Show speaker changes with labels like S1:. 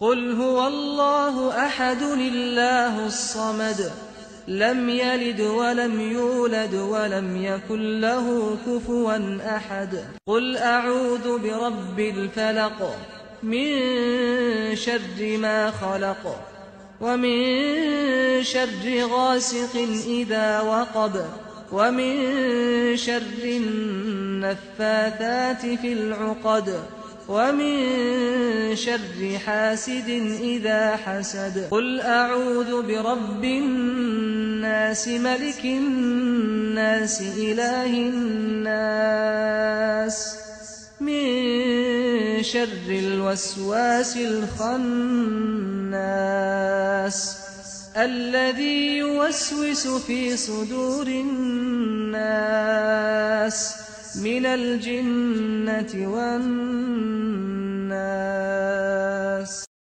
S1: قُلْ هُوَ اللَّهُ أَحَدٌ اللَّهُ الصَّمَدُ لَمْ يَلِدْ وَلَمْ يُولَدْ وَلَمْ يَكُنْ لَهُ كُفُوًا أَحَدٌ قُلْ أَعُوذُ بِرَبِّ الْفَلَقِ مِنْ شَرِّ مَا خَلَقَ وَمِنْ شَرِّ غَاسِقٍ إِذَا وَقَبَ وَمِنْ شَرِّ النَّفَّاثَاتِ فِي الْعُقَدِ وَمِنْ شَرِّ حَاسِدٍ إِذَا حَسَدَ قُلْ أَعُوذُ بِرَبِّ النَّاسِ مَلِكِ النَّاسِ إِلَٰهِ النَّاسِ مِنْ شَرِّ الْوَسْوَاسِ الْخَنَّاسِ الَّذِي يُوَسْوِسُ فِي صُدُورِ النَّاسِ مِنَ الْجِنَّةِ وَالنَّاسِ